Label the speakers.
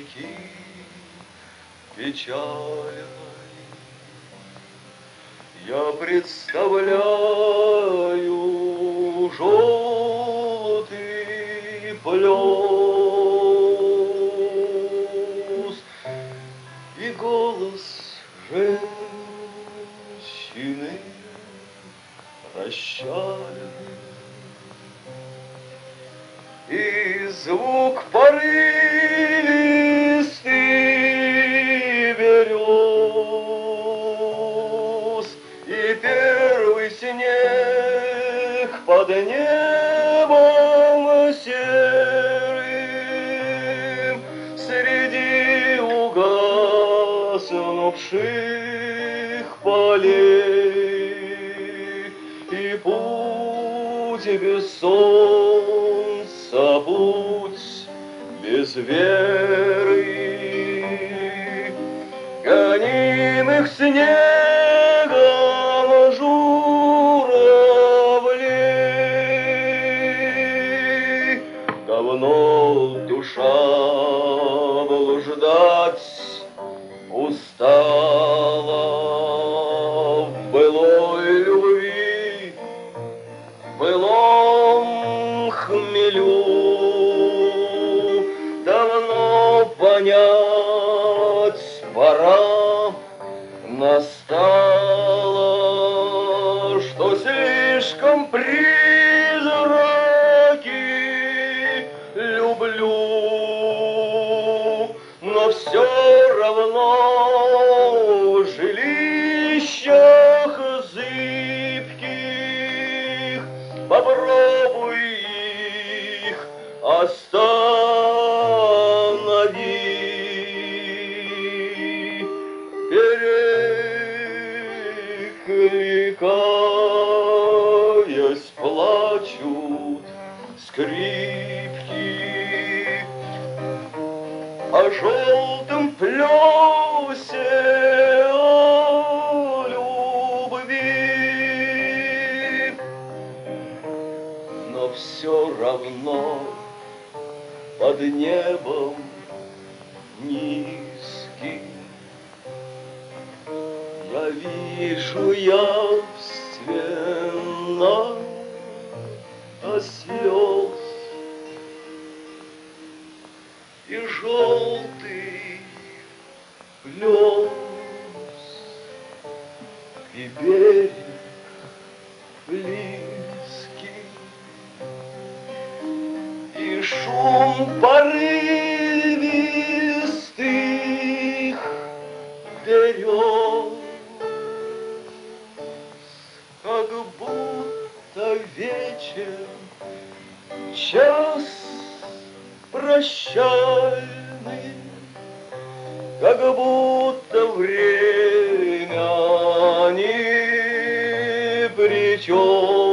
Speaker 1: реки печальной. Я представляю желтый плес и голос женщины прощальный, и звук порывистый берез, и первый снег под небом серым среди угаснувших полей, и путь без солнца, путь без веры, гонимых снегом журавлей. Давно душа блуждать устала в былой любви, в былом хмелю. Давно понять пора настала, что слишком призраки люблю, но все равно в жилищах зыбких попробуй их останови. Перекликаясь, плачут скрипки о желтом плесе, о любви, но все равно под небом низким я вижу явственно до слез и желтый плес, и берег близкий, и шум порывистых берез, как будто вечер, час прощальный, как будто время не причем.